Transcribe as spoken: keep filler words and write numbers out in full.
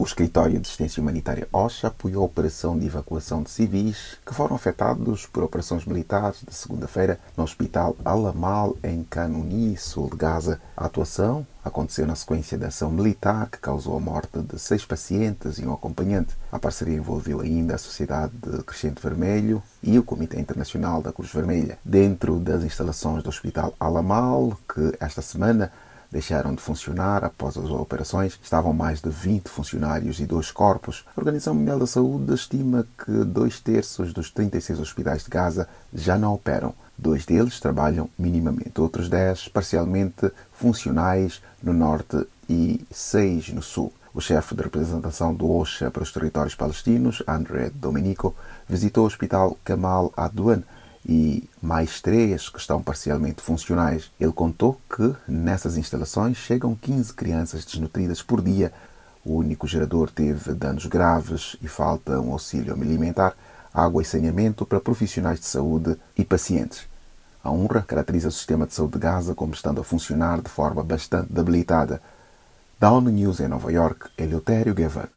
O Escritório de Assistência Humanitária OCHA apoiou a operação de evacuação de civis que foram afetados por operações militares de segunda-feira no Hospital Al-Amal, em Khan Yunis, sul de Gaza. A atuação aconteceu na sequência da ação militar que causou a morte de seis pacientes e um acompanhante. A parceria envolveu ainda a Sociedade de Crescente Vermelho e o Comitê Internacional da Cruz Vermelha. Dentro das instalações do Hospital Al-Amal, que esta semana deixaram de funcionar após as operações, estavam mais de vinte funcionários e dois corpos. A Organização Mundial da Saúde estima que dois terços dos trinta e seis hospitais de Gaza já não operam. Dois deles trabalham minimamente, outros dez parcialmente funcionais no norte e seis no sul. O chefe de representação do OCHA para os territórios palestinos, André Domenico, visitou o Hospital Kamal Adwan e mais três que estão parcialmente funcionais. Ele contou que nessas instalações chegam quinze crianças desnutridas por dia. O único gerador teve danos graves e falta um auxílio alimentar, água e saneamento para profissionais de saúde e pacientes. A UNRWA caracteriza o sistema de saúde de Gaza como estando a funcionar de forma bastante debilitada. Da ONU News em Nova York, Eleutério Gavan.